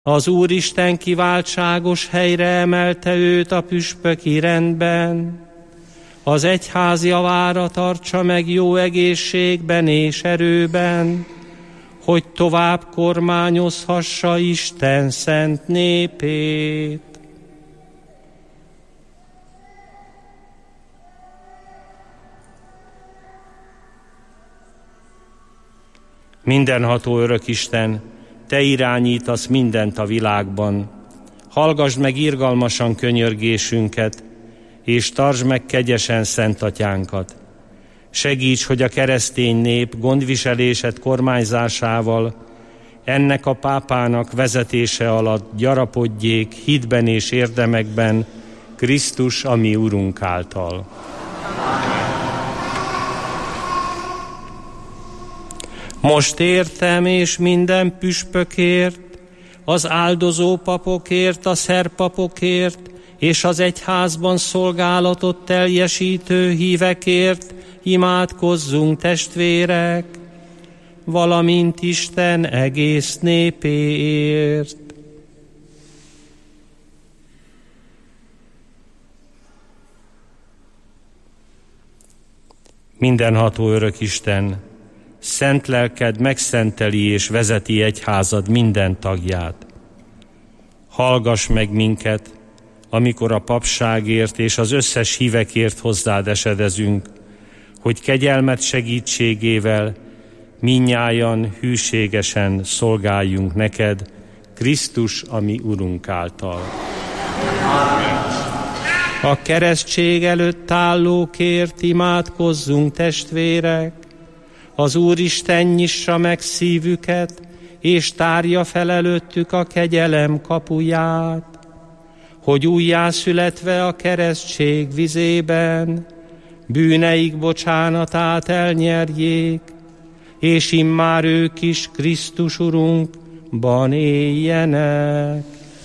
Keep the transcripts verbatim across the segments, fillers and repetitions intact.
Az Úristen kiváltságos helyre emelte őt a püspöki rendben. Az egyház javára tartsa meg jó egészségben és erőben, hogy tovább kormányozhassa Isten szent népét. Mindenható Örökisten, Te irányítasz mindent a világban. Hallgasd meg irgalmasan könyörgésünket, és tartsd meg kegyesen Szent Atyánkat. Segíts, hogy a keresztény nép gondviselésed kormányzásával ennek a pápának vezetése alatt gyarapodjék hitben és érdemekben Krisztus, a mi Urunk által. Most értem, és minden püspökért, az áldozó papokért, a szerpapokért, és az egyházban szolgálatot teljesítő hívekért imádkozzunk, testvérek, valamint Isten egész népéért. Mindenható Örökisten, szent lelked megszenteli és vezeti egyházad minden tagját. Hallgass meg minket, amikor a papságért és az összes hívekért hozzád esedezünk, hogy kegyelmed segítségével mindnyájan hűségesen szolgáljunk neked, Krisztus, a mi Urunk által. A keresztség előtt állókért imádkozzunk, testvérek, az Úristen nyissa meg szívüket, és tárja fel előttük a kegyelem kapuját, hogy újjászületve a keresztség vizében bűneik bocsánatát elnyerjék, és immár ők is Krisztus Urunkban éljenek.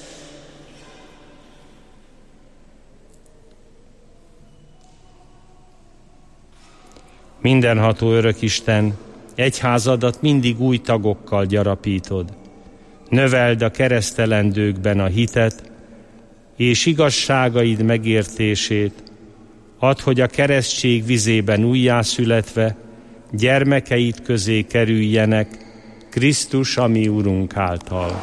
Mindenható Örökisten, egyházadat mindig új tagokkal gyarapítod. Növeld a keresztelendőkben a hitet, és igazságaid megértését, add, hogy a keresztség vizében újjászületve gyermekeid közé kerüljenek, Krisztus, a mi Urunk által.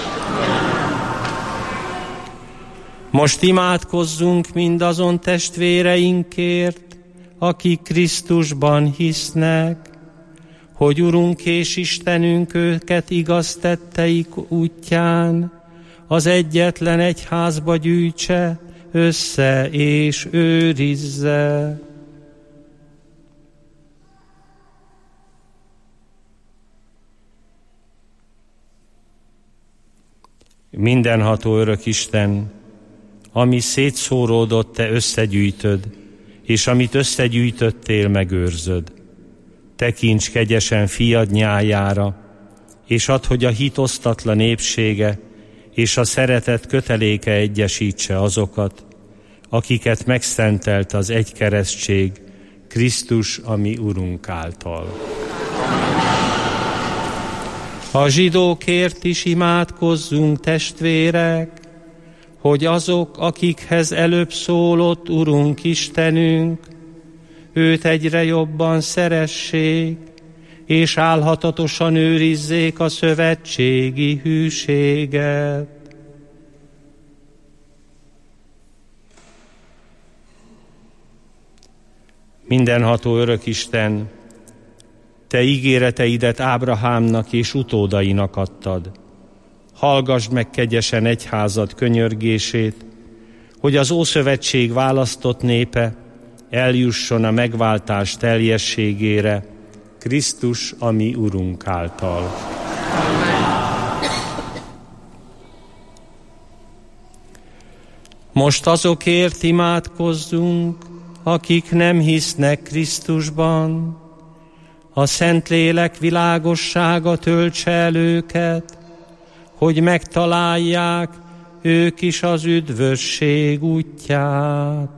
Most imádkozzunk mindazon testvéreinkért, akik Krisztusban hisznek, hogy Urunk és Istenünk őket igaz tetteik útján az egyetlen egyházba gyűjtse össze és őrizze. Mindenható Örökisten, ami szétszóródott, te összegyűjtöd, és amit összegyűjtöttél, megőrzöd. Tekints kegyesen fiad nyájára, és add, hogy a hit osztatlan épsége és a szeretet köteléke egyesítse azokat, akiket megszentelt az egy keresztség, Krisztus, a mi Urunk által. A zsidókért is imádkozzunk, testvérek, hogy azok, akikhez előbb szólott Urunk Istenünk, őt egyre jobban szeressék, és álhatatosan őrizzék a szövetségi hűséget. Mindenható Örökisten, te ígéreteidet Ábrahámnak és utódainak adtad. Hallgasd meg kegyesen egyházad könyörgését, hogy az Ószövetség választott népe eljusson a megváltás teljességére, Krisztus, a mi Urunk által. Most azokért imádkozzunk, akik nem hisznek Krisztusban, a Szentlélek világossága töltse el őket, hogy megtalálják ők is az üdvösség útját.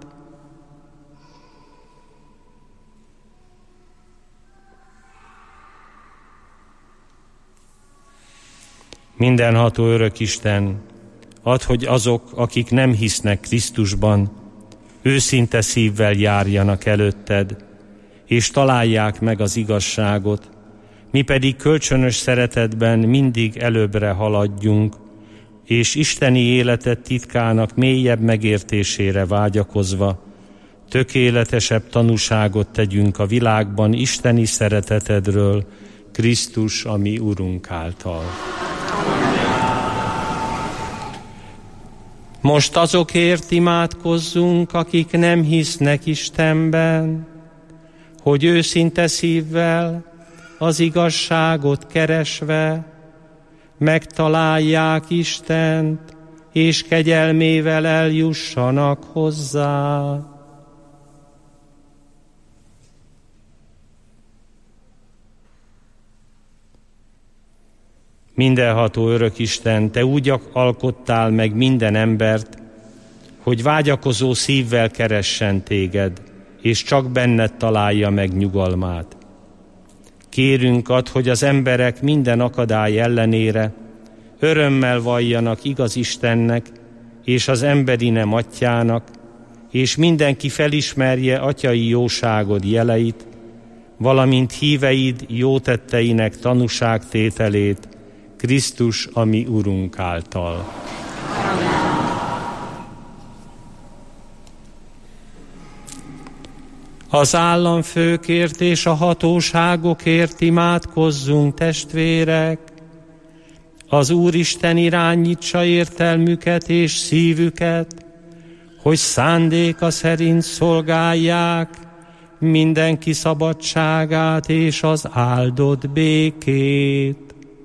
Mindenható örök Isten, add, hogy azok, akik nem hisznek Krisztusban, őszinte szívvel járjanak előtted, és találják meg az igazságot, mi pedig kölcsönös szeretetben mindig előbbre haladjunk, és isteni életet titkának mélyebb megértésére vágyakozva, tökéletesebb tanúságot tegyünk a világban isteni szeretetedről, Krisztus, a mi Urunk által. Most azokért imádkozzunk, akik nem hisznek Istenben, hogy őszinte szívvel, az igazságot keresve megtalálják Istent, és kegyelmével eljussanak hozzá. Mindenható örök Isten, Te úgy alkottál meg minden embert, hogy vágyakozó szívvel keressen Téged, és csak benned találja meg nyugalmát. Kérünk add, hogy az emberek minden akadály ellenére örömmel valljanak igaz Istennek és az emberi nem atyának, és mindenki felismerje atyai jóságod jeleit, valamint híveid jótetteinek tanúságtételét, Krisztus, a mi Urunk által. Az államfőkért és a hatóságokért imádkozzunk, testvérek. Az Úristen irányítsa értelmüket és szívüket, hogy szándéka szerint szolgálják mindenki szabadságát és az áldott békét.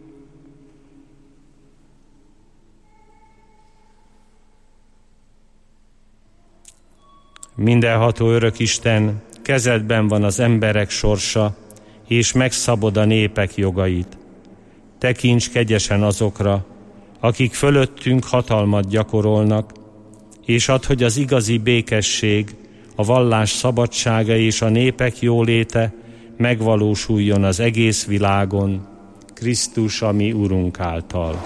Mindenható örök Isten, kezedben van az emberek sorsa, és megszabod a népek jogait. Tekints kegyesen azokra, akik fölöttünk hatalmat gyakorolnak, és add, hogy az igazi békesség, a vallás szabadsága és a népek jóléte megvalósuljon az egész világon, Krisztus, a mi Urunk által.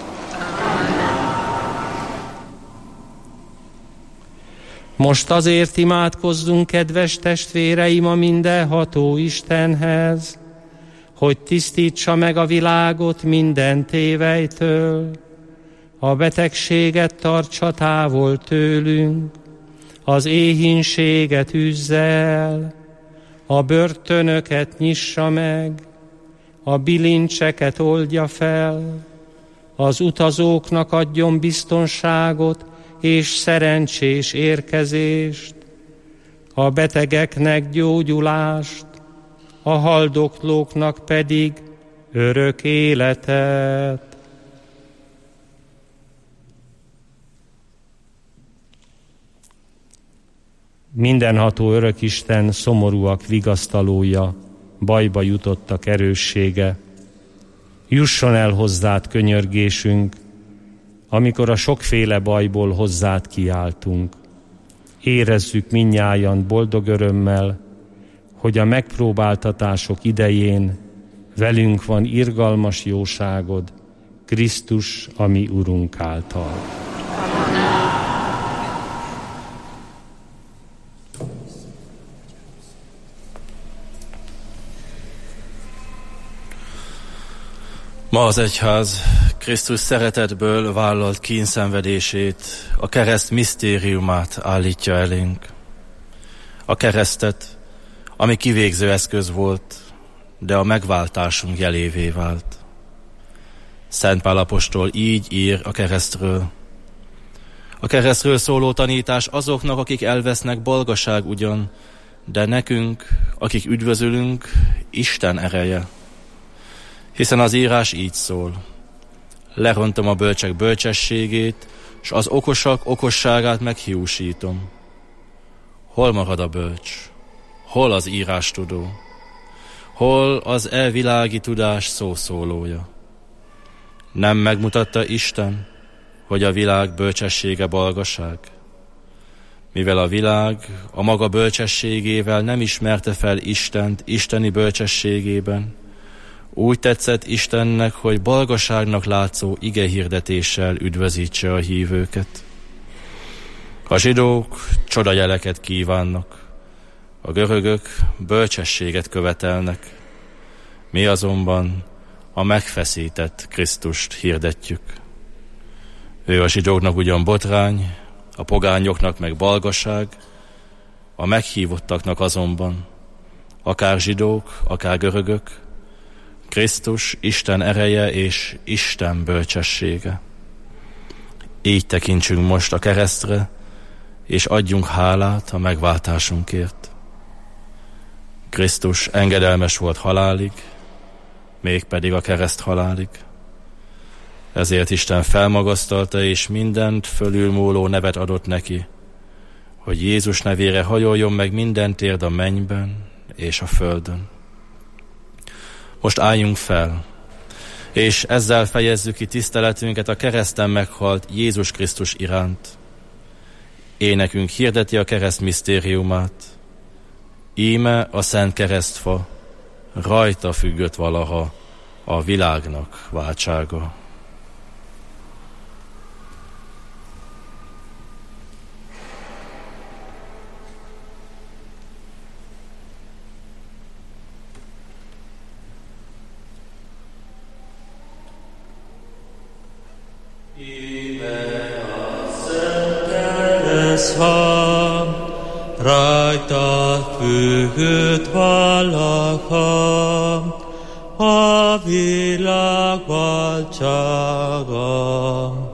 Most azért imádkozzunk, kedves testvéreim, a mindenható Istenhez, hogy tisztítsa meg a világot minden tévelytől, a betegséget tartsa távol tőlünk, az éhínséget üzze el, a börtönöket nyissa meg, a bilincseket oldja fel, az utazóknak adjon biztonságot és szerencsés érkezést, a betegeknek gyógyulást, a haldoklóknak pedig örök életet. Mindenható örök Isten, szomorúak vigasztalója, bajba jutottak erőssége, jusson el hozzád könyörgésünk, amikor a sokféle bajból hozzád kiáltunk. Érezzük mindnyájan boldog örömmel, hogy a megpróbáltatások idején velünk van irgalmas jóságod, Krisztus, a mi Urunk által. Ma az egyház Krisztus szeretetből vállalt kínszenvedését, a kereszt misztériumát állítja elénk. A keresztet, ami kivégző eszköz volt, de a megváltásunk jelévé vált. Szent Pál apostol így ír a keresztről. A keresztről szóló tanítás azoknak, akik elvesznek, bolgaság ugyan, de nekünk, akik üdvözölünk, Isten ereje. Hiszen az írás így szól. Lerontom a bölcsek bölcsességét, s az okosak okosságát meghiúsítom. Hol marad a bölcs? Hol az írás tudó? Hol az elvilági tudás szószólója? Nem megmutatta Isten, hogy a világ bölcsessége balgaság? Mivel a világ a maga bölcsességével nem ismerte fel Istent isteni bölcsességében, Úgy tetszett Istennek, hogy balgaságnak látszó igehirdetéssel üdvözítse a hívőket. A zsidók csodajeleket kívánnak, a görögök bölcsességet követelnek, mi azonban a megfeszített Krisztust hirdetjük. Ő a zsidóknak ugyan botrány, a pogányoknak meg balgaság, a meghívottaknak azonban, akár zsidók, akár görögök, Krisztus Isten ereje és Isten bölcsessége. Így tekintsünk most a keresztre, és adjunk hálát a megváltásunkért. Krisztus engedelmes volt halálig, mégpedig a kereszt halálig. Ezért Isten felmagasztalta, és mindent fölülmúló nevet adott neki, hogy Jézus nevére hajoljon meg minden térd a mennyben és a földön. Most álljunk fel, és ezzel fejezzük ki tiszteletünket a kereszten meghalt Jézus Krisztus iránt. Énekünk hirdeti a kereszt misztériumát. Íme a szent keresztfa, rajta függött valaha a világnak váltsága. Rajta függött valaha a világ váltsága.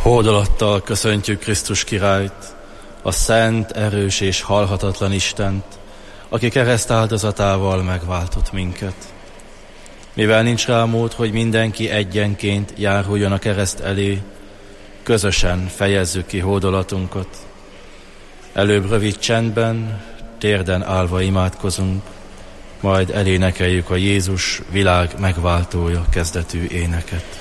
Hódolattal köszöntjük Krisztus királyt, a szent, erős és halhatatlan Istent, aki kereszt áldozatával megváltott minket. Mivel nincs rá mód, hogy mindenki egyenként járuljon a kereszt elé, közösen fejezzük ki hódolatunkat. Előbb rövid csendben, térden állva imádkozunk, majd elénekeljük a Jézus világ megváltója kezdetű éneket.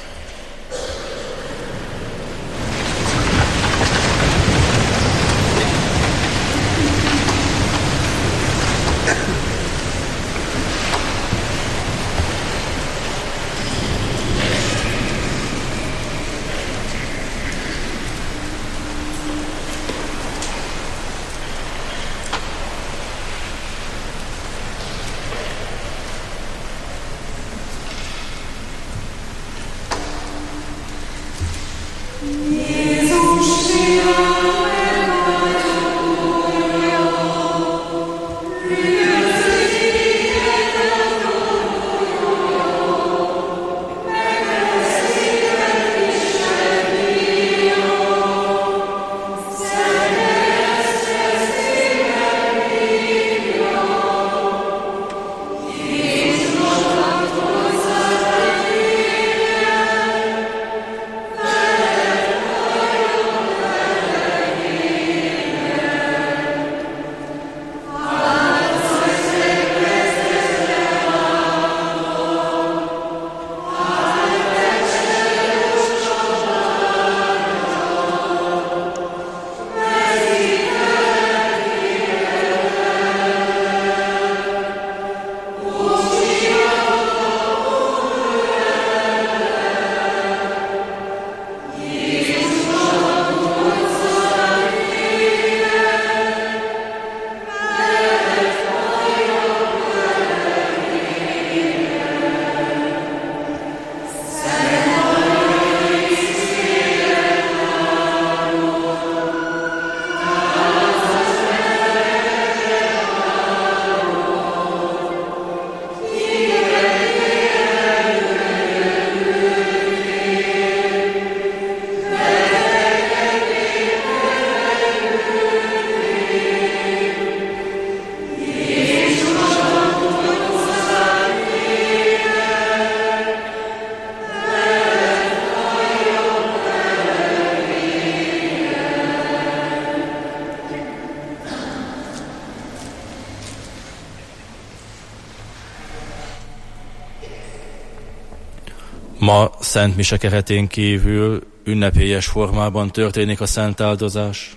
Ma Szent Mise keretén kívül ünnepélyes formában történik a szent áldozás.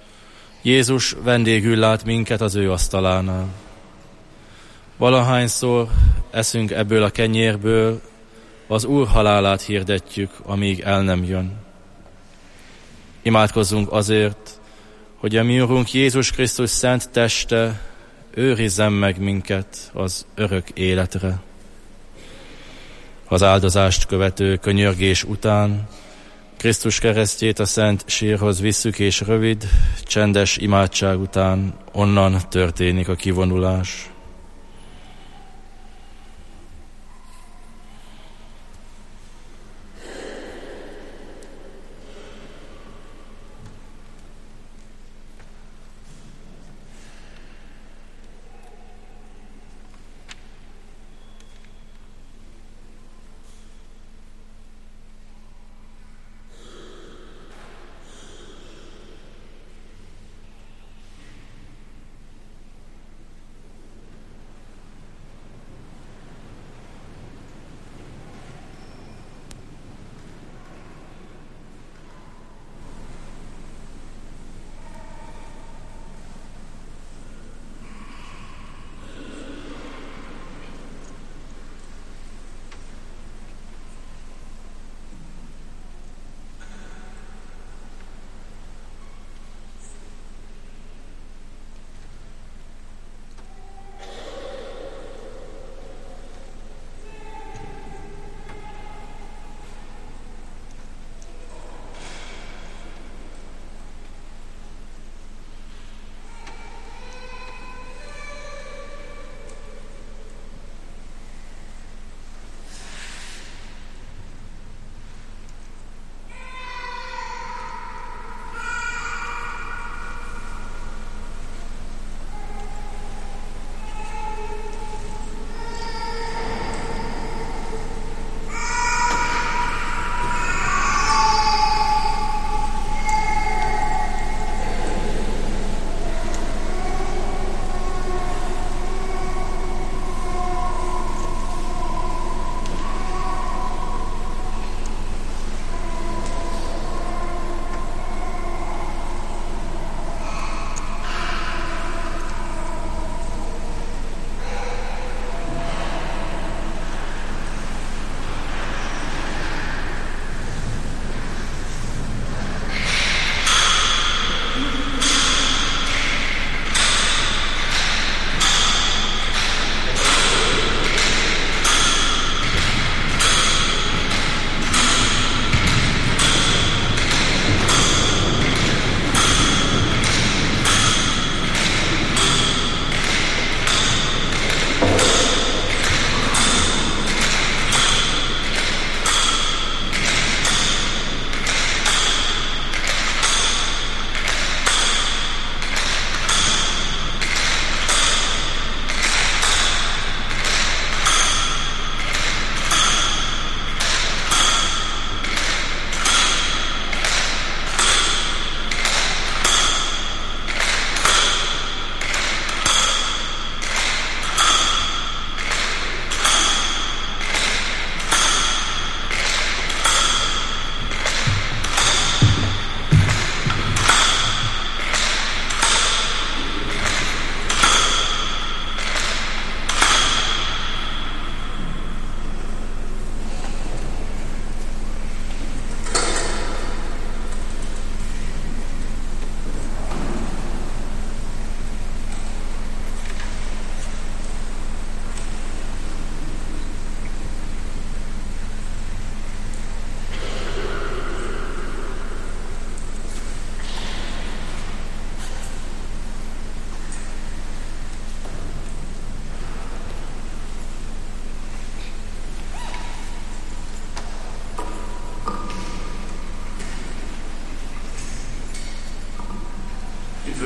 Jézus vendégül lát minket az ő asztalánál. Valahányszor eszünk ebből a kenyérből, az Úr halálát hirdetjük, amíg el nem jön. Imádkozzunk azért, hogy a mi Urunk Jézus Krisztus szent teste őrizzen meg minket az örök életre. Az áldozást követő könyörgés után Krisztus keresztjét a szent sírhoz visszük, és rövid, csendes imádság után onnan történik a kivonulás.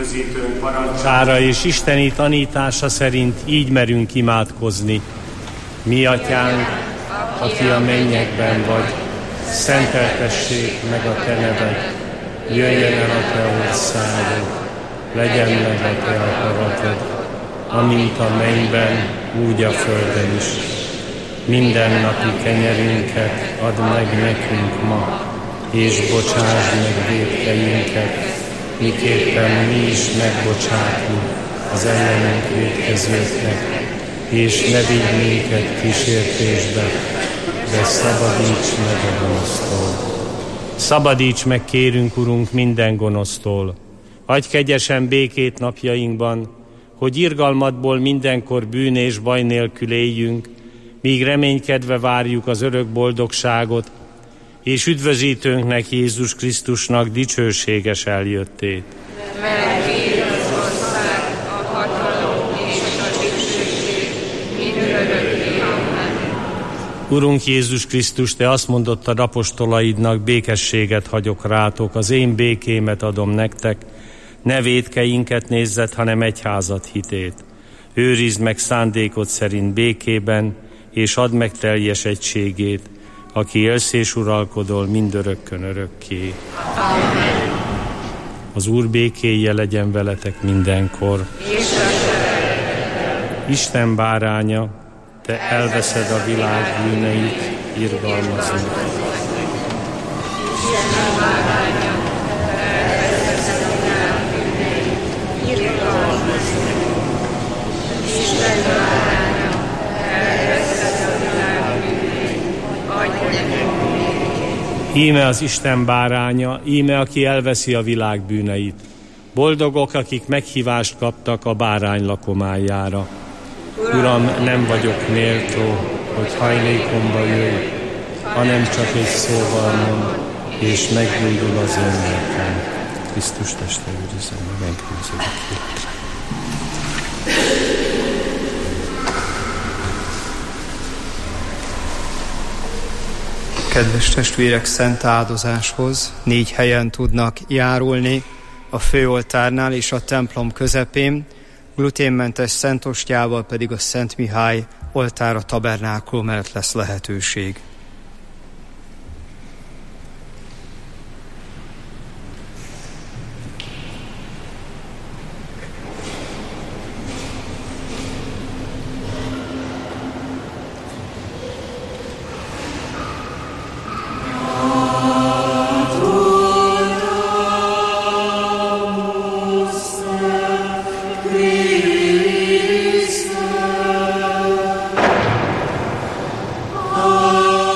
üdvözítőnk parancsára és isteni tanítása szerint így merünk imádkozni. Mi atyánk, aki a mennyekben vagy, szenteltessék meg a te neved, jöjjön el a te országod, legyen meg a te akaratod, amint a mennyben, úgy a földön is. Minden napi kenyerünket add meg nekünk ma, és bocsásd meg vétkeinket, miképpen mi is megbocsátunk az ellenünk vétkezőknek, és ne vigy minket kísértésbe, de szabadíts meg a gonosztól. Szabadíts meg, kérünk, Urunk, minden gonosztól. Adj kegyesen békét napjainkban, hogy irgalmadból mindenkor bűn és baj nélkül éljünk, míg reménykedve várjuk az örök boldogságot, és üdvözítőnknek, Jézus Krisztusnak dicsőséges eljöttét. Mert Téd az ország, a hatalom és a dicsőség mindörökké. Amen. Urunk Jézus Krisztus, te azt mondottad apostolaidnak, békességet hagyok rátok, az én békémet adom nektek, ne vétkeinket nézzet, hanem egyházat hitét. Őrizd meg szándékod szerint békében, és add meg teljes egységét, aki élsz és uralkodol mindörökkön örökké. Amen. Az Úr békéje legyen veletek mindenkor. Isten báránya, te elveszed a világ bűneit, irgalmazni. Isten báránya, te elveszed a világ bűneit, irgalmazni. Isten báránya, te elveszed a világ bűneit, adj nekünk békét. Íme az Isten báránya, íme aki elveszi a világ bűneit. Boldogok, akik meghívást kaptak a bárány lakomájára. Uram, nem vagyok méltó, hogy hajlékomba jöjj, hanem csak egy szóval mond, és meggyógyul az én lelkem. Krisztus teste őrizzen, megkőződik ki. Kedves testvérek, szent áldozáshoz négy helyen tudnak járulni, a főoltárnál és a templom közepén, gluténmentes szentostyával pedig a Szent Mihály oltára tabernákulum mellett lesz lehetőség. Christ. Amen.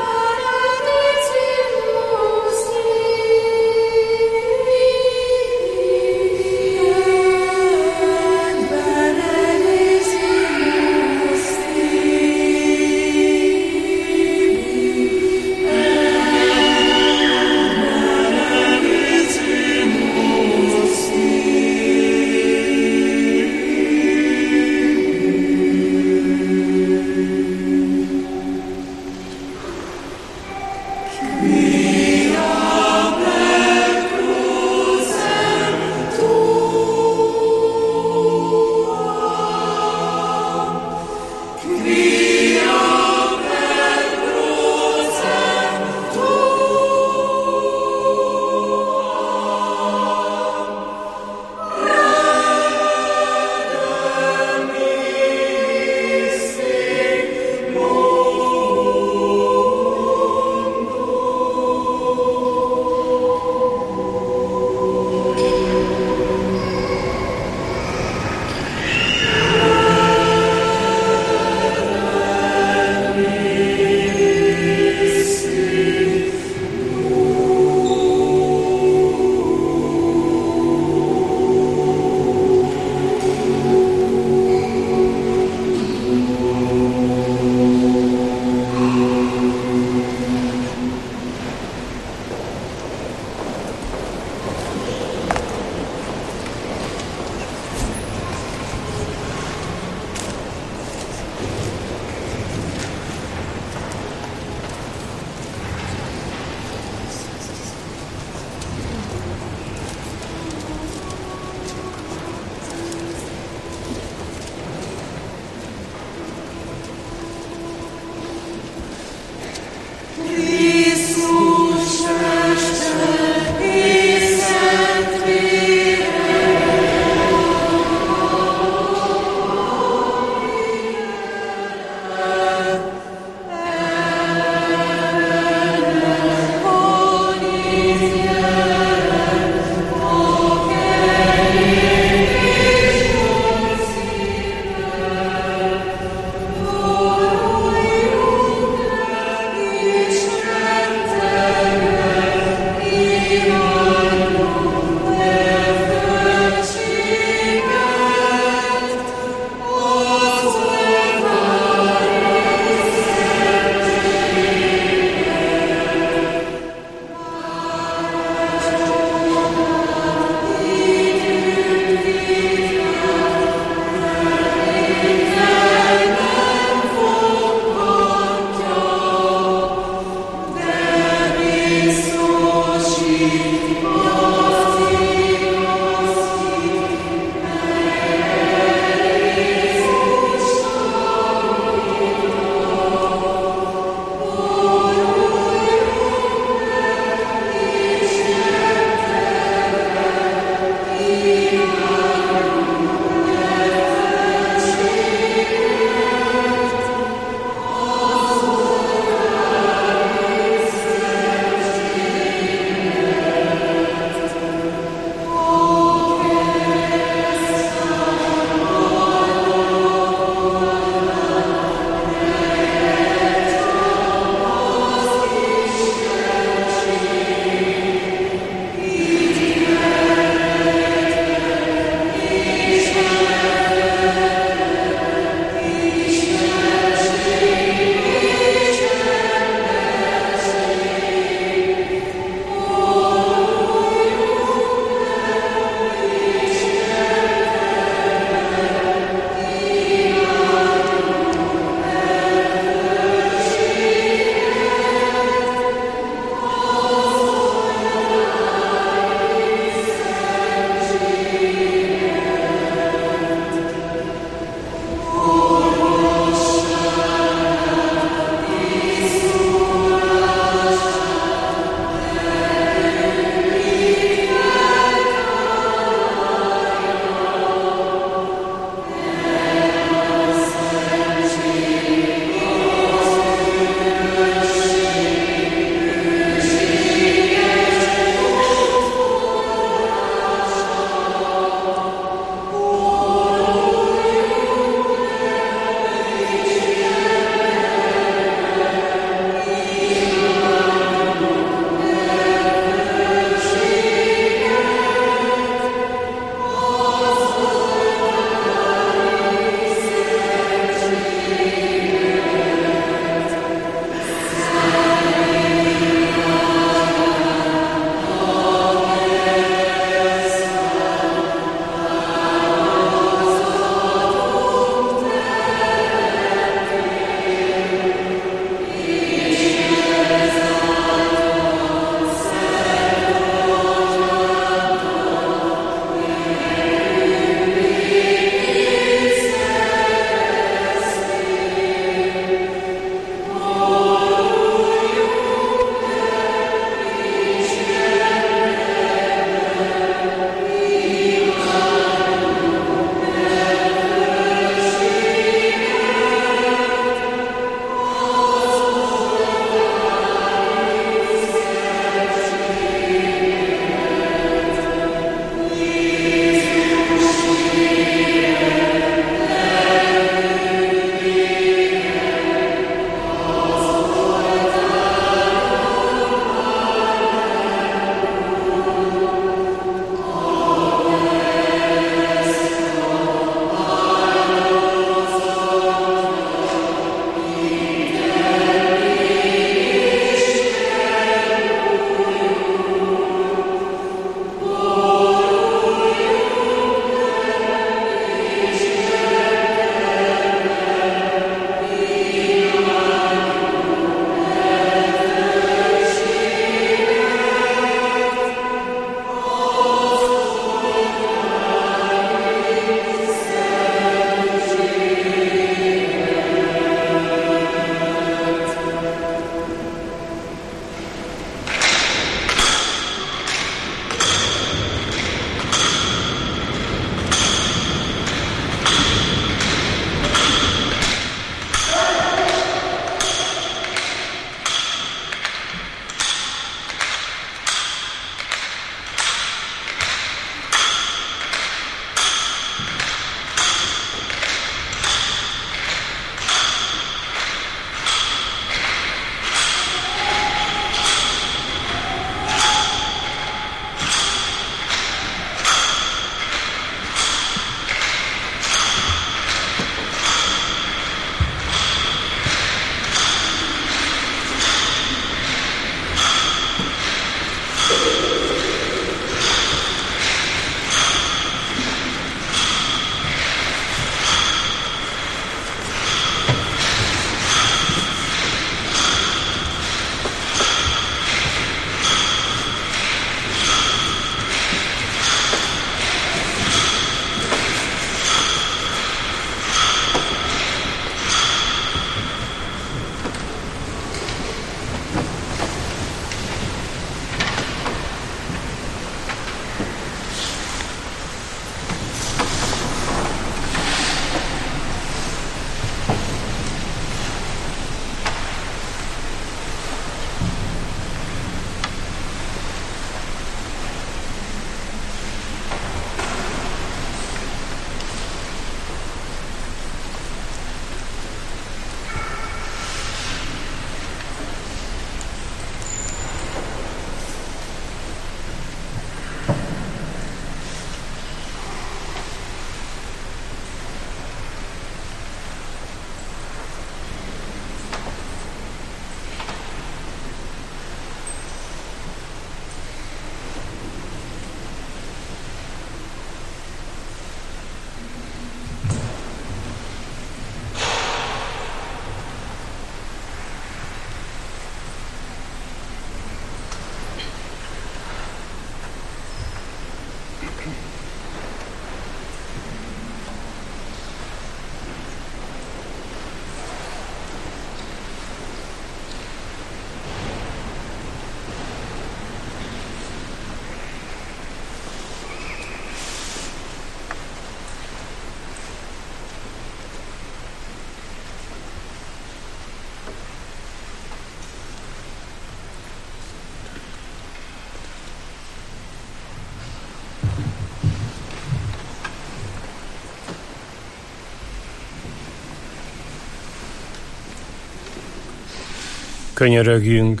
Könyörögjünk.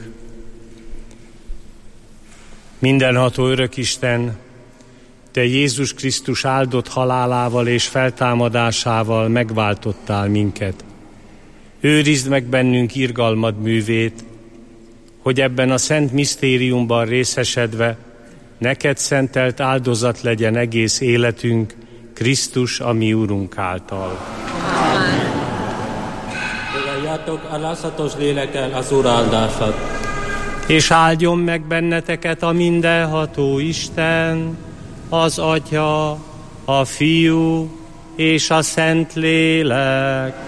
Mindenható Örökisten, Te Jézus Krisztus áldott halálával és feltámadásával megváltottál minket. Őrizd meg bennünk irgalmad művét, hogy ebben a szent misztériumban részesedve neked szentelt áldozat legyen egész életünk, Krisztus, a mi Úrunk által. Amen. Fogadjátok alázatos lélekkel az Úr áldását. És áldjon meg benneteket a mindenható Isten, az Atya, a Fiú és a Szentlélek.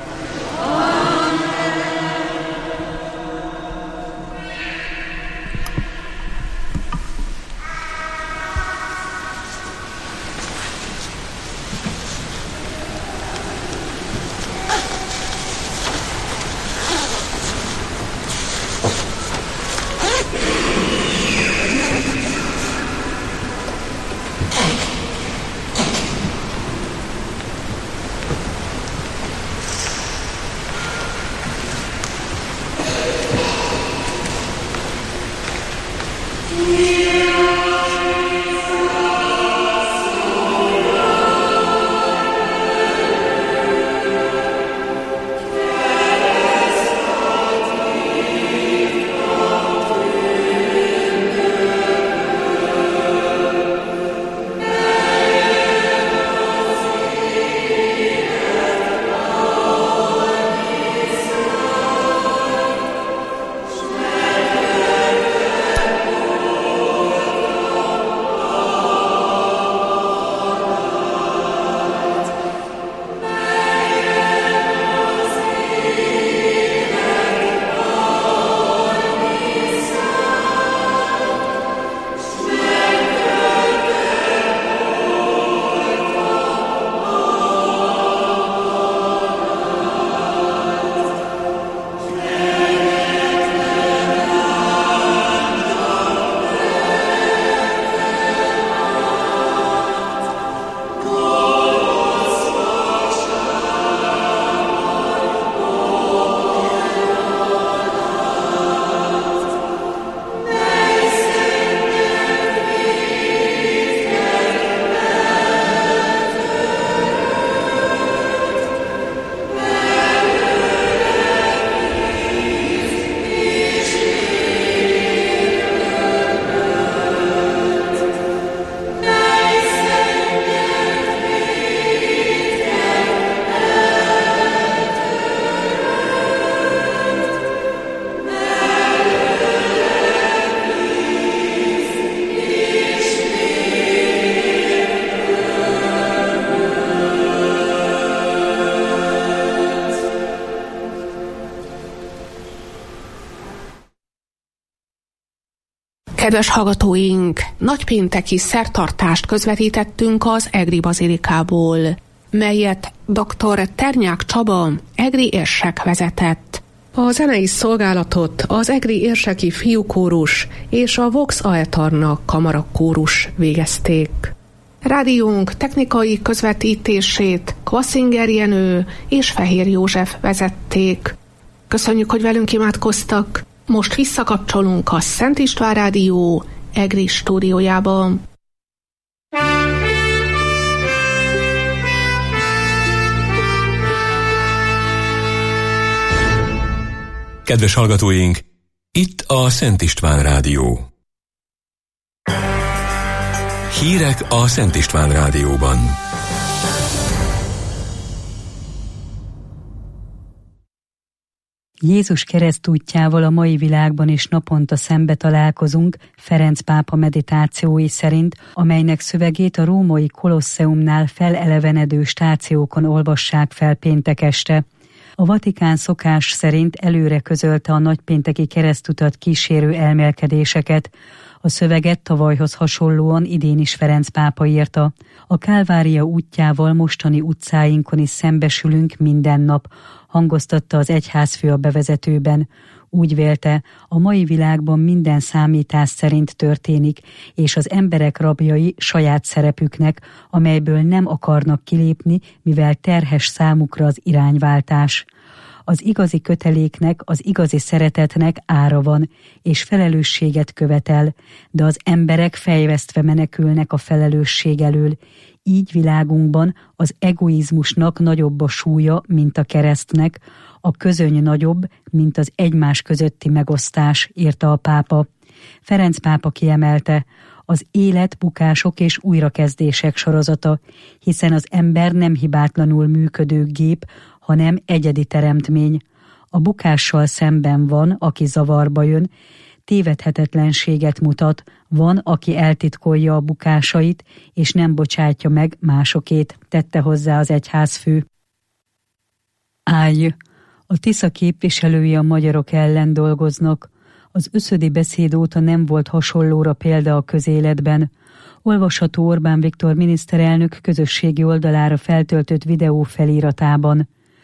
Kedves hallgatóink, nagypénteki szertartást közvetítettünk az Egri bazilikából, melyet dr. Ternyák Csaba, egri érsek vezetett. A zenei szolgálatot az egri érseki fiúkórus és a Vox Aeterna kamarakórus végezték. Rádiónk technikai közvetítését Kvaszinger Jenő és Fehér József vezették. Köszönjük, hogy velünk imádkoztak. Most visszakapcsolunk a Szent István Rádió Egri stúdiójába. Kedves hallgatóink, itt a Szent István Rádió. Hírek a Szent István Rádióban. Jézus keresztútjával a mai világban is naponta szembe találkozunk Ferenc pápa meditációi szerint, amelynek szövegét a római Kolosseumnál felelevenedő stációkon olvassák fel péntek este. A Vatikán szokás szerint előre közölte a nagypénteki keresztutat kísérő elmélkedéseket. A szöveget tavalyhoz hasonlóan idén is Ferenc pápa írta. A Kálvária útjával mostani utcáinkon is szembesülünk minden nap, hangoztatta az egyházfő a bevezetőben. Úgy vélte, a mai világban minden számítás szerint történik, és az emberek rabjai saját szerepüknek, amelyből nem akarnak kilépni, mivel terhes számukra az irányváltás. Az igazi köteléknek, az igazi szeretetnek ára van, és felelősséget követel, de az emberek fejvesztve menekülnek a felelősség elől. Így világunkban az egoizmusnak nagyobb a súlya, mint a keresztnek, a közöny nagyobb, mint az egymás közötti megosztás, írta a pápa. Ferenc pápa kiemelte, az élet bukások és újrakezdések sorozata, hiszen az ember nem hibátlanul működő gép, hanem egyedi teremtmény. A bukással szemben van, aki zavarba jön, tévedhetetlenséget mutat, van, aki eltitkolja a bukásait, és nem bocsátja meg másokét, tette hozzá az egyházfő. Állj! A Tisza képviselői a magyarok ellen dolgoznak. Az összödi beszéd óta nem volt hasonlóra példa a közéletben. Olvasható Orbán Viktor miniszterelnök közösségi oldalára feltöltött videó feliratában.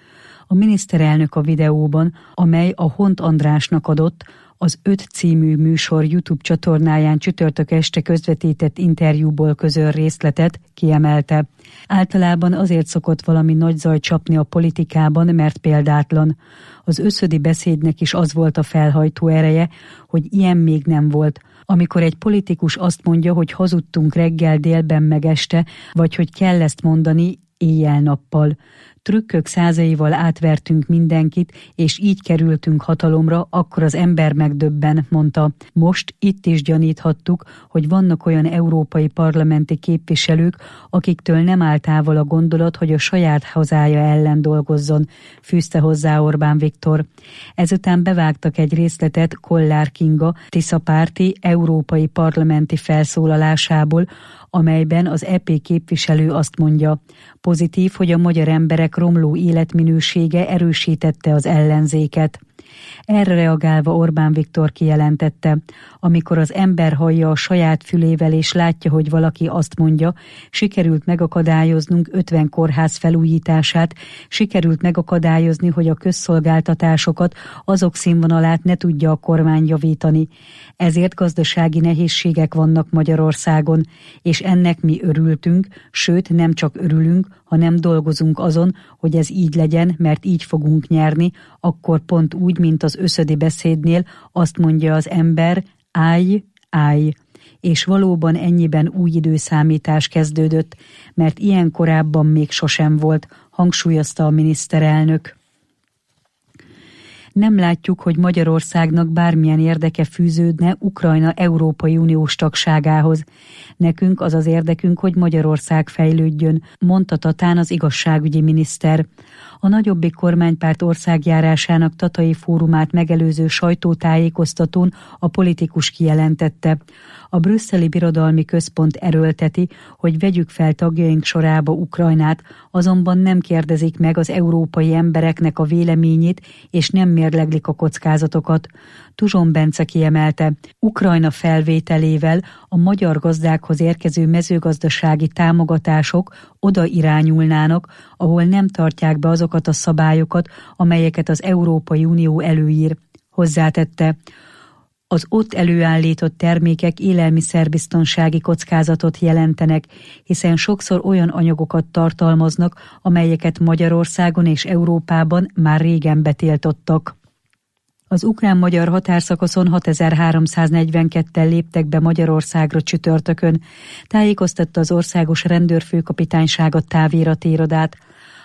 A miniszterelnök a videóban, amely a Hont Andrásnak adott, az öt című műsor YouTube csatornáján csütörtök este közvetített interjúból közöl részletet, kiemelte. Általában azért szokott valami nagy zaj csapni a politikában, mert példátlan. Az összödi beszédnek is az volt a felhajtó ereje, hogy ilyen még nem volt. Amikor egy politikus azt mondja, hogy hazudtunk reggel, délben meg este, vagy hogy kell ezt mondani éjjel-nappal. Trükkök százaival átvertünk mindenkit, és így kerültünk hatalomra, akkor az ember megdöbben, mondta. Most itt is gyaníthattuk, hogy vannak olyan európai parlamenti képviselők, akiktől nem áll távol a gondolat, hogy a saját hazája ellen dolgozzon, fűzte hozzá Orbán Viktor. Ezután bevágtak egy részletet Kollár Kinga, Tisza-párti európai parlamenti felszólalásából, amelyben az é pé képviselő azt mondja, pozitív, hogy a magyar emberek romló életminősége erősítette az ellenzéket. Erre reagálva Orbán Viktor kijelentette, amikor az ember hallja a saját fülével és látja, hogy valaki azt mondja, sikerült megakadályoznunk ötven kórház felújítását, sikerült megakadályozni, hogy a közszolgáltatásokat, azok színvonalát ne tudja a kormány javítani. Ezért gazdasági nehézségek vannak Magyarországon, és ennek mi örültünk, sőt nem csak örülünk, hanem dolgozunk azon, hogy ez így legyen, mert így fogunk nyerni, akkor pont úgy, mint az összödi beszédnél azt mondja az ember, állj, állj. És valóban ennyiben új időszámítás kezdődött, mert ilyen korábban még sosem volt, hangsúlyozta a miniszterelnök. Nem látjuk, hogy Magyarországnak bármilyen érdeke fűződne Ukrajna Európai Uniós tagságához. Nekünk az az érdekünk, hogy Magyarország fejlődjön, mondta Tatán az igazságügyi miniszter. A Nagyobbik kormánypárt országjárásának tatai fórumát megelőző sajtótájékoztatón a politikus kijelentette. A brüsszeli birodalmi központ erőlteti, hogy vegyük fel tagjaink sorába Ukrajnát, azonban nem kérdezik meg az európai embereknek a véleményét, és nem mérleglik a kockázatokat. Tuzson Bence kiemelte, Ukrajna felvételével a magyar gazdákhoz érkező mezőgazdasági támogatások oda irányulnának, ahol nem tartják be azokat a szabályokat, amelyeket az Európai Unió előír. Hozzátette, az ott előállított termékek élelmiszerbiztonsági kockázatot jelentenek, hiszen sokszor olyan anyagokat tartalmaznak, amelyeket Magyarországon és Európában már régen betiltottak. Az ukrán-magyar határszakaszon hatezer-háromszáznegyvenketten léptek be Magyarországra csütörtökön, tájékoztatta az országos rendőrfőkapitányság a távirati irodát.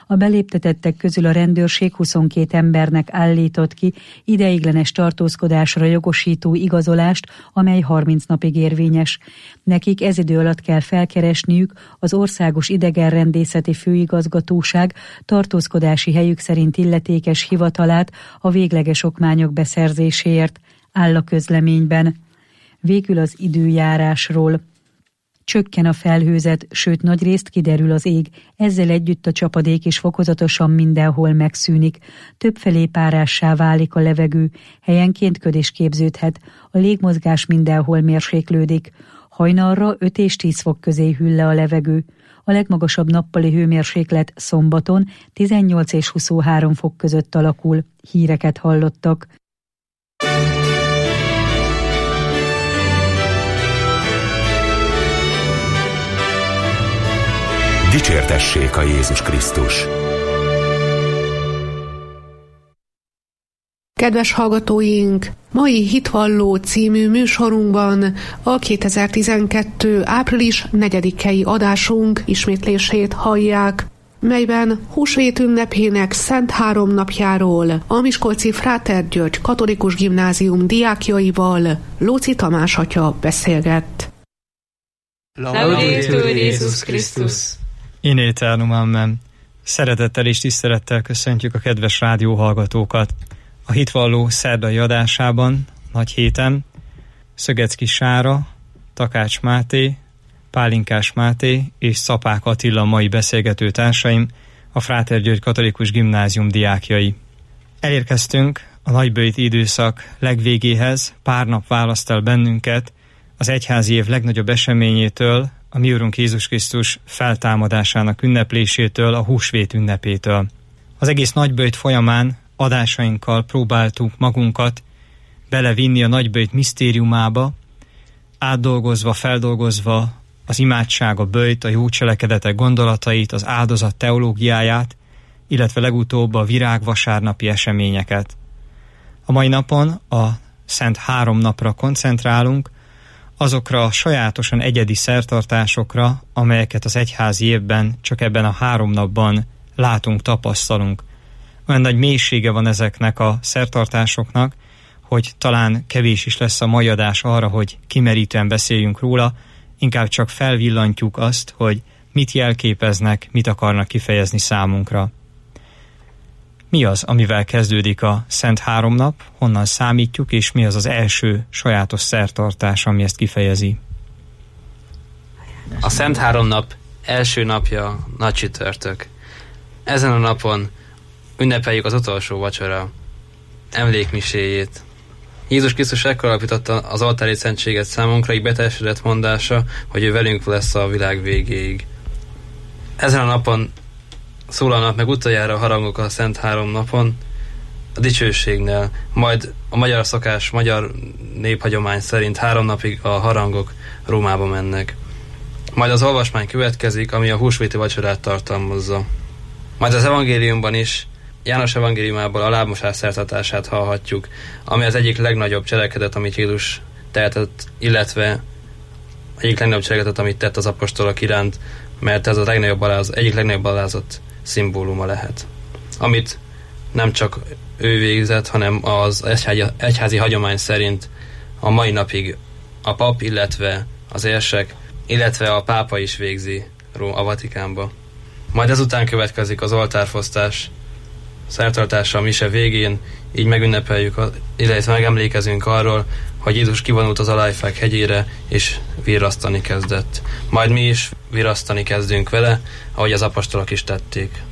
A beléptetettek közül a rendőrség huszonkét embernek állított ki ideiglenes tartózkodásra jogosító igazolást, amely harminc napig érvényes. Nekik ez idő alatt kell felkeresniük az Országos Idegenrendészeti Főigazgatóság tartózkodási helyük szerint illetékes hivatalát a végleges okmányok beszerzéséért, áll a közleményben. Végül az időjárásról. Csökken a felhőzet, sőt nagyrészt kiderül az ég, ezzel együtt a csapadék is fokozatosan mindenhol megszűnik. Többfelé párássá válik a levegő, helyenként köd is képződhet, a légmozgás mindenhol mérséklődik. Hajnalra öt és tíz fok közé hűl le a levegő. A legmagasabb nappali hőmérséklet szombaton tizennyolc és huszonhárom fok között alakul. Híreket hallottak. Dicsértessék a Jézus Krisztus! Kedves hallgatóink! Mai Hitvalló című műsorunkban a kétezer-tizenkettő. április negyedikei adásunk ismétlését hallják, melyben húsvét ünnepének Szent Háromnapjáról a miskolci Fráter György Katolikus Gimnázium diákjaival Lóczy Tamás atya beszélgett. Laudetur Jézus Krisztus! In eternum amen. Szeretettel és tisztelettel köszöntjük a kedves rádióhallgatókat. A Hitvalló szerdai adásában, nagy héten, Szögecki Sára, Takács Máté, Pálinkás Máté és Szapák Attila mai beszélgető társaim, a Fráter György Katolikus Gimnázium diákjai. Elérkeztünk a nagyböjti időszak legvégéhez, pár nap választ el bennünket az egyházi év legnagyobb eseményétől, a mi Urunk Jézus Krisztus feltámadásának ünneplésétől, a húsvét ünnepétől. Az egész nagyböjt folyamán adásainkkal próbáltuk magunkat belevinni a nagyböjt misztériumába, átdolgozva, feldolgozva az imádság, a böjt, a jó cselekedetek gondolatait, az áldozat teológiáját, illetve legutóbb a virágvasárnapi eseményeket. A mai napon a Szent Három napra koncentrálunk, azokra a sajátosan egyedi szertartásokra, amelyeket az egyházi évben csak ebben a három napban látunk, tapasztalunk. Olyan nagy mélysége van ezeknek a szertartásoknak, hogy talán kevés is lesz a mai adás arra, hogy kimerítően beszéljünk róla, inkább csak felvillantjuk azt, hogy mit jelképeznek, mit akarnak kifejezni számunkra. Mi az, amivel kezdődik a Szent Háromnap, honnan számítjuk, és mi az az első sajátos szertartás, ami ezt kifejezi? A Szent Háromnap első napja nagy csütörtök. Ezen a napon ünnepeljük az utolsó vacsora emlékmiséjét. Jézus Krisztus ekkor alapította az oltári szentséget számunkra, így beteljesedett mondása, hogy ő velünk lesz a világ végéig. Ezen a napon szólalnak meg utoljára a harangok a Szent Három napon, a dicsőségnél, majd a magyar szokás, magyar néphagyomány szerint három napig a harangok Rómába mennek. Majd az olvasmány következik, ami a húsvéti vacsorát tartalmazza. Majd az evangéliumban is János evangéliumából a lábmosás szertartását hallhatjuk, ami az egyik legnagyobb cselekedet, amit Jézus tehetett, illetve egyik legnagyobb cselekedet, amit tett az apostolok iránt, mert ez a legnagyobb alázat, egyik legnagyobb alázat szimbóluma lehet. Amit nem csak ő végzett, hanem az egyházi, egyházi hagyomány szerint a mai napig a pap, illetve az érsek, illetve a pápa is végzi a Vatikánba. Majd ezután következik az oltárfosztás szertartása a mise végén, így megünnepeljük, illetve megemlékezünk arról, hogy Jézus kivonult az Olajfák hegyére, és virrasztani kezdett. Majd mi is virrasztani kezdünk vele, ahogy az apostolok is tették.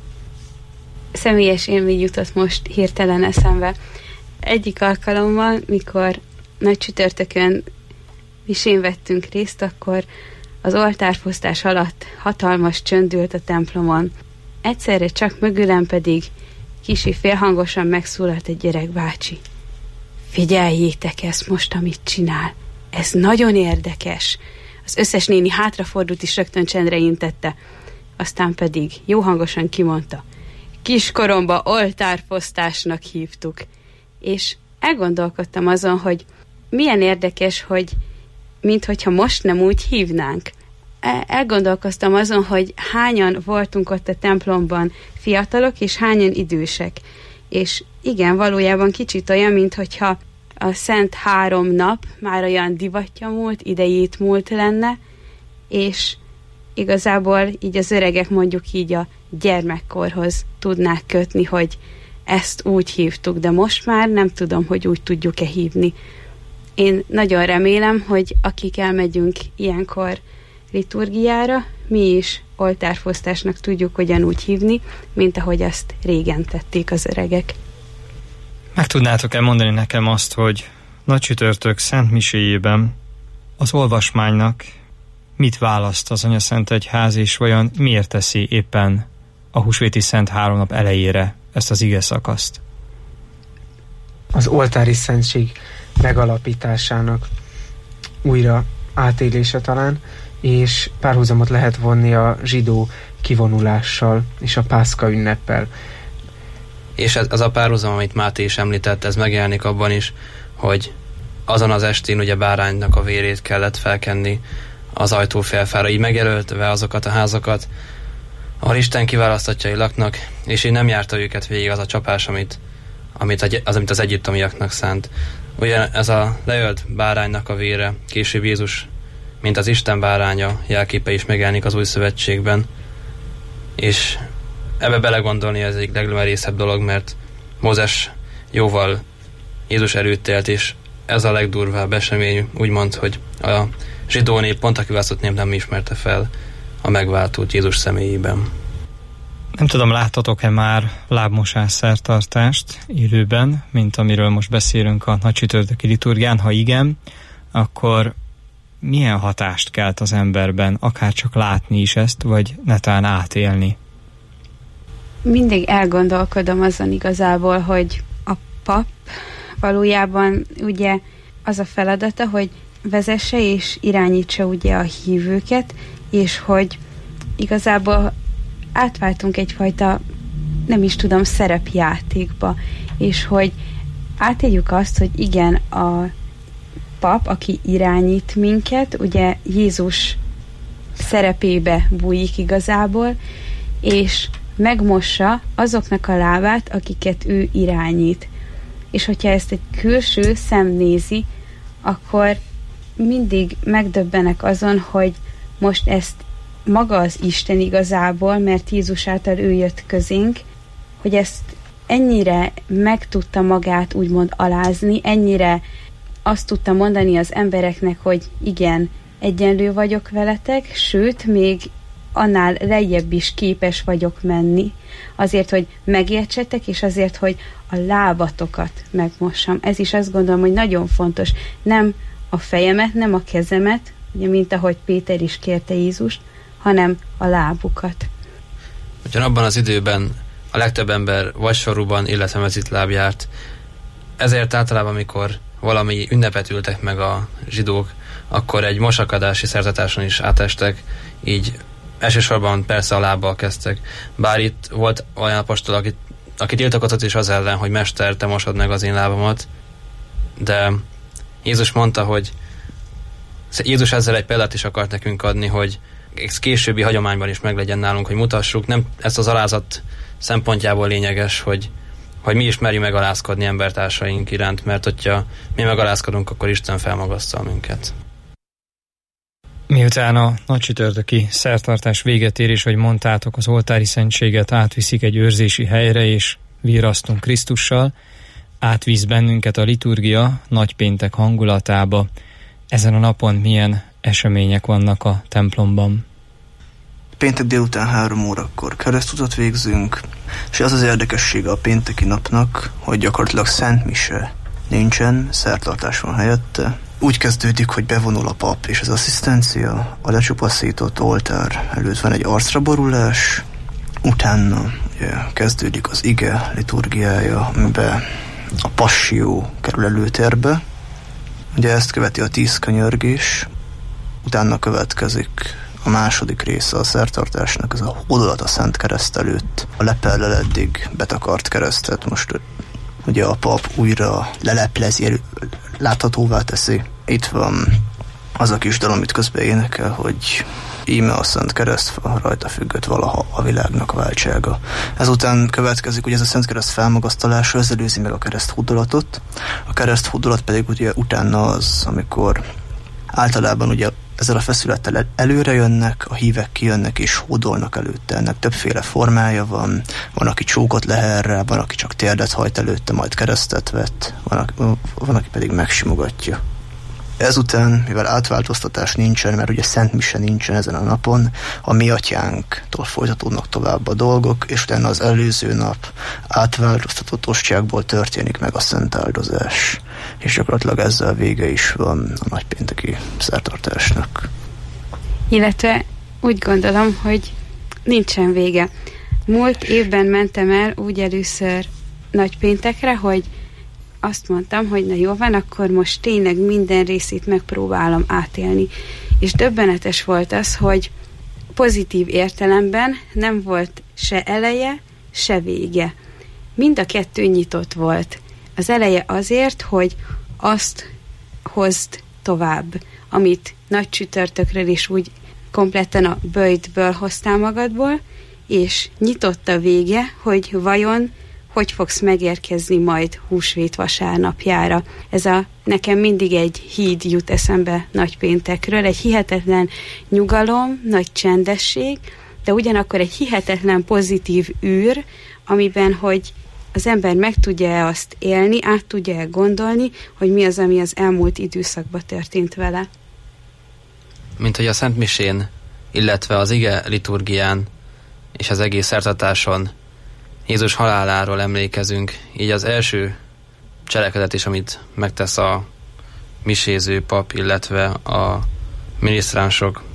Személyes élmény jutott most hirtelen eszembe. Egyik alkalommal, mikor nagy csütörtökön misén vettünk részt, akkor az oltárfosztás alatt hatalmas csönd ült a templomon. Egyszerre csak mögülem pedig kisi félhangosan megszólalt egy gyerekbácsi. Figyeljétek ezt most, amit csinál. Ez nagyon érdekes. Az összes néni hátrafordult és rögtön csendre intette. Aztán pedig jó hangosan kimondta. Kiskoromba oltárfosztásnak hívtuk. És elgondolkodtam azon, hogy milyen érdekes, hogy minthogyha most nem úgy hívnánk. elgondolkoztam azon, hogy hányan voltunk ott a templomban fiatalok, és hányan idősek. És igen, valójában kicsit olyan, minthogyha a Szent Három Nap már olyan divatja múlt, idejét múlt lenne, és igazából így az öregek mondjuk így a gyermekkorhoz tudnák kötni, hogy ezt úgy hívtuk, de most már nem tudom, hogy úgy tudjuk-e hívni. Én nagyon remélem, hogy akik elmegyünk ilyenkor liturgiára, mi is oltárfosztásnak tudjuk ugyanúgy hívni, mint ahogy azt régen tették az öregek. Meg tudnátok-e mondani nekem azt, hogy Nagycsütörtök Szent Miséjében az olvasmánynak mit választ az Anyaszentegyház, és vajon miért teszi éppen a húsvéti Szent Három Nap elejére ezt az ige szakaszt? Az oltári szentség megalapításának újra átélése talán, és párhuzamot lehet vonni a zsidó kivonulással és a Pászka ünneppel. És ez, az a párhuzam, amit Máté is említett, ez megjelenik abban is, hogy azon az estén ugye báránynak a vérét kellett felkenni az ajtófélfára, így megjelöltve azokat a házakat, ahol Isten kiválasztottjai laknak, és így nem járta őket végig az a csapás, amit, amit az, amit az egyiptomiaknak szánt. Ugye ez a leölt báránynak a vére, később Jézus, mint az Isten báránya jelképe is megjelenik az új szövetségben, és ebbe belegondolni ez egyik legmerészebb dolog, mert Mózes jóval Jézus előtt élt, és ez a legdurvább esemény, úgymond, hogy a zsidó nép, pont a kiválasztott nép nem ismerte fel a megváltót Jézus személyében. Nem tudom, láttatok-e már lábmosás szertartást élőben, mint amiről most beszélünk a nagycsütörtöki liturgián? Ha igen, akkor milyen hatást kelt az emberben, akár csak látni is ezt, vagy netán átélni? Mindig elgondolkodom azon igazából, hogy a pap valójában ugye az a feladata, hogy vezesse és irányítsa ugye a hívőket, és hogy igazából átváltunk egyfajta, nem is tudom, szerepjátékba, és hogy átéljük azt, hogy igen, a pap, aki irányít minket, ugye Jézus szerepébe bújik igazából, és megmossa azoknak a lábát, akiket ő irányít. És hogyha ezt egy külső szem nézi, akkor mindig megdöbbenek azon, hogy most ezt maga az Isten igazából, mert Jézus által ő jött közénk, hogy ezt ennyire meg tudta magát úgymond alázni, ennyire azt tudta mondani az embereknek, hogy igen, egyenlő vagyok veletek, sőt, még annál lejjebb is képes vagyok menni, azért, hogy megértsetek, és azért, hogy a lábatokat megmossam. Ez is azt gondolom, hogy nagyon fontos. Nem a fejemet, nem a kezemet, ugye, mint ahogy Péter is kérte Jézust, hanem a lábukat. Ugyan abban az időben a legtöbb ember vagy sorúban, illetve mezitláb járt. Ezért általában, amikor valami ünnepet ültek meg a zsidók, akkor egy mosakadási szertartáson is átestek, így elsősorban persze a lábbal kezdtek. Bár itt volt olyan apostol, aki, aki tiltakozott is az ellen, hogy Mester, te mosod meg az én lábamat, de Jézus mondta, hogy Jézus ezzel egy példát is akart nekünk adni, hogy ez későbbi hagyományban is meglegyen nálunk, hogy mutassuk. Nem ezt az alázat szempontjából lényeges, hogy, hogy mi is merjünk megalázkodni embertársaink iránt, mert hogyha mi megalázkodunk, akkor Isten felmagasztal minket. Miután a nagycsütörtöki szertartás véget ér, és hogy mondtátok, az oltári szentséget átviszik egy őrzési helyre, és virrasztunk Krisztussal, átvisz bennünket a liturgia nagypéntek hangulatába. Ezen a napon milyen események vannak a templomban? Péntek délután három órakor keresztutat végzünk, és az az érdekessége a pénteki napnak, hogy gyakorlatilag szent mise nincsen, szertartás van helyette. Úgy kezdődik, hogy bevonul a pap és az asszisztencia, a lecsupaszított oltár előtt van egy arcraborulás, utána ugye, kezdődik az ige liturgiája, amiben a passió kerül előtérbe. Ugye ezt követi a tíz könyörgés, utána következik a második része a szertartásnak, ez a hódolat a Szent Kereszt előtt. A lepellel eddig betakart keresztet most ugye a pap újra leleplezi, láthatóvá teszi. Itt van az a kis dal, amit közben énekel, hogy íme a Szent Keresztfa, rajta függött valaha a világnak váltsága. Ezután következik, hogy ez a Szent Kereszt felmagasztalása, ez előzi meg a kereszthúdolatot. A kereszthúdolat pedig ugye utána az, amikor általában ugye ezzel a feszülettel előre jönnek, a hívek kijönnek és hódolnak előtte. Ennek többféle formája van. Van, aki csókot leher rá, van, aki csak térdet hajt előtte, majd keresztet vett, van, aki, van, aki pedig megsimogatja. Ezután, mivel átváltoztatás nincsen, mert ugye Szent Mise nincsen ezen a napon, a Mi Atyánktól folytatódnak tovább a dolgok, és utána az előző nap átváltoztatott ostjákból történik meg a szent áldozás. És gyakorlatilag ezzel vége is van a nagypénteki szertartásnak. Illetve úgy gondolom, hogy nincsen vége. Múlt évben mentem el úgy először nagypéntekre, hogy azt mondtam, hogy na jó van, akkor most tényleg minden részét megpróbálom átélni. És döbbenetes volt az, hogy pozitív értelemben nem volt se eleje, se vége. Mind a kettő nyitott volt. Az eleje azért, hogy azt hozd tovább, amit nagy csütörtökről is úgy kompletten a böjtből hoztál magadból, és nyitott a vége, hogy vajon hogy fogsz megérkezni majd húsvét vasárnapjára. Ez a nekem mindig egy híd jut eszembe nagypéntekről, egy hihetetlen nyugalom, nagy csendesség, de ugyanakkor egy hihetetlen pozitív űr, amiben, hogy az ember meg tudja azt élni, át tudja gondolni, hogy mi az, ami az elmúlt időszakban történt vele. Mint hogy a Szent Misén, illetve az ige liturgián és az egész szertartáson Jézus haláláról emlékezünk, így az első cselekedet is, amit megtesz a miséző pap, illetve a minisztránsok,